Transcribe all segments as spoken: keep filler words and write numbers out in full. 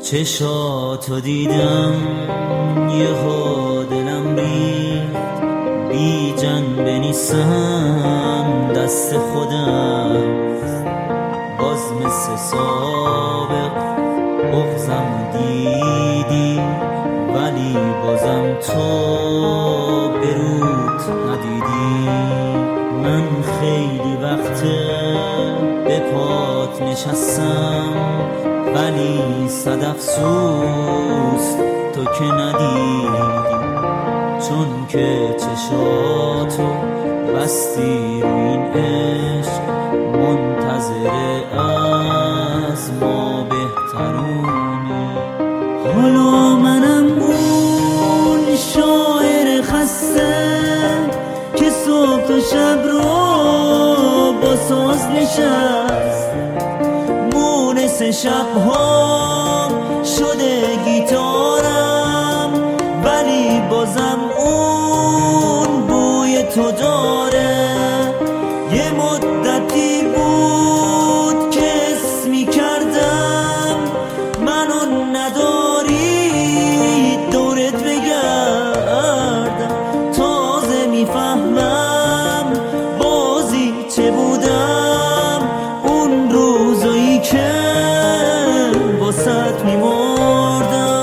چشاتو دیدم یهو دلم ریخت، بی جنبه نیستم دست خودم، باز مثل سابق بغضم دیدی ولی بازم تو بروت ندیدی. من خیلی وقته به پات نشستم ولی صد افسوس تو که ندیدی، چون که چشاتو بستی رو این عشق، منتظر از ما بهترونی. حالا منم اون شاعر خسته که صبح تا شب رو با ساز نشست، مونس شب‌ها شده گیتارم ولی بازم اون بوی تو داره. یه مدتی بود که حس می‌کردم منو نداری دورت بگردم، تازه میفهمم بازی چه بودم اون روزایی که واسط میمردم.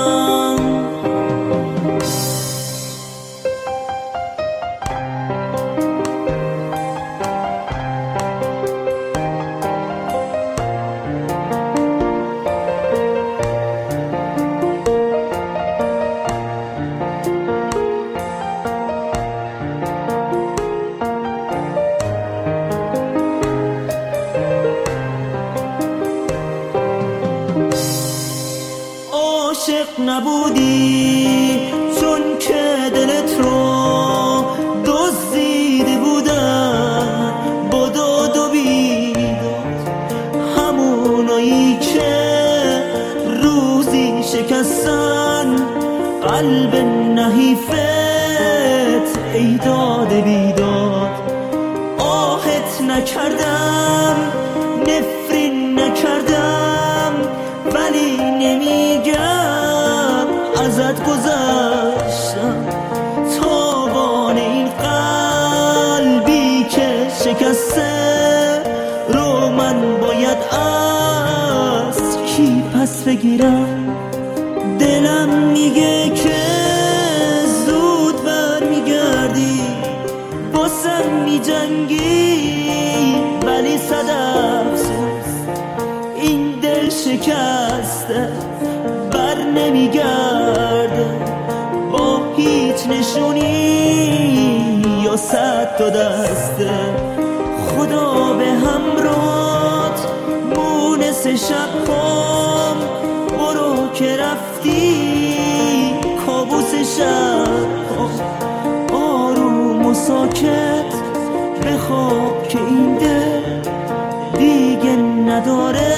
عاشق نبودی چون که دلت رو دزدیده بودن با داد و بیداد، همونایی که روزی شکستن قلب نحیفت ای داد بیداد. آهت نکردم نفرین نکردم ولی نمیگم ازت گذشتم، تاوان این قلبی که شکسته رو من باید از کی پس بگیرم. دلم میگه که زود برمیگردی باسم میجنگی ولی صد افسوس این دل شکسته بر نمیگرده با هیچ نشونی یا صد تا دسته. خدا به همراهت مونس شب‌هام، برو که رفتی کابوس شب‌هام، آروم و ساکت بخواب که این دل دیگه نداره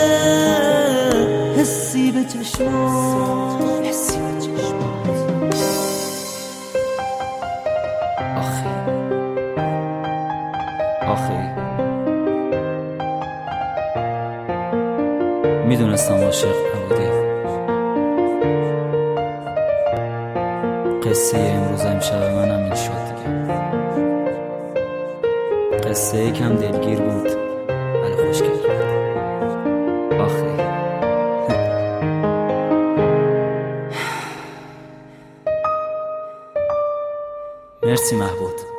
حسی به چشمات، حسی به چشمات. آخی آخی میدونستم عاشق نبودی. قصه امروز امشب من همین شد دیگه. قصه یکم دلگیر بود ولی خوشگل بود. آخی مرسی محبود.